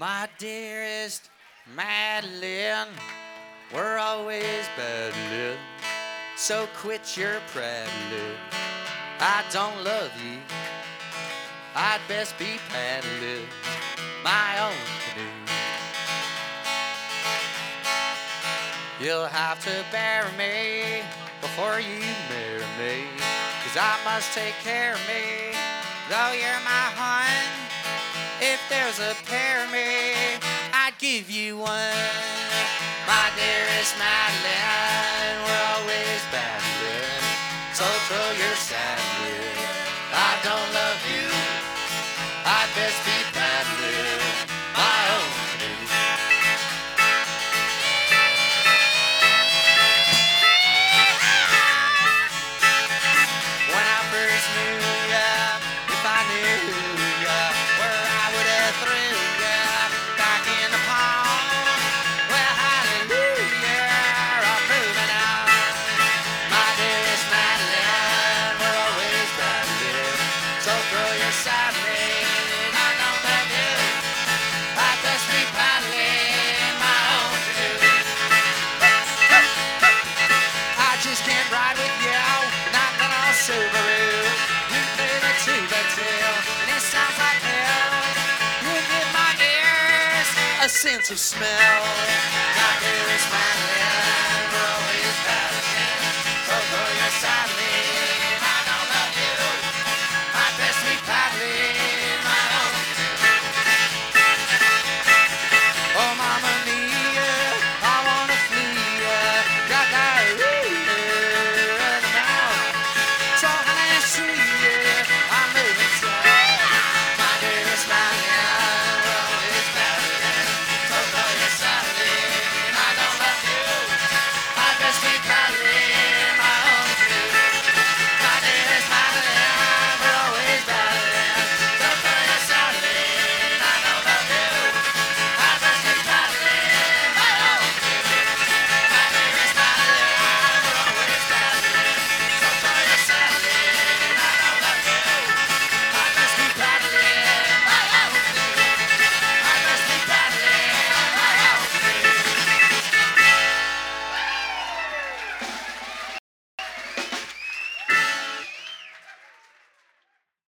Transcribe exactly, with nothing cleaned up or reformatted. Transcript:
My dearest Madeline, we're always battling, so quit your prattling. I don't love you, I'd best be paddling my own canoe. You'll have to bury me before you marry me, 'cause I must take care of me, though you're my hun. If there's a pair of me, I'd give you one. My dearest Madeline, we're always battling, so throw your saddle in. I don't love you, I'd best be paddling my own canoe. When I first knew ya, if I knew ya, where I would have threw ya back in the pond. Well, hallelujah, I'm moving on. My dearest Madeline, we're always battling, so throw your saddle in. I don't love you, I'd best be paddling my own canoe. I just can't ride with you, not that I'll Subaru. You play the tuba tail, and it sounds like hell. You give my ears a sense of smell. My dearest Madeline,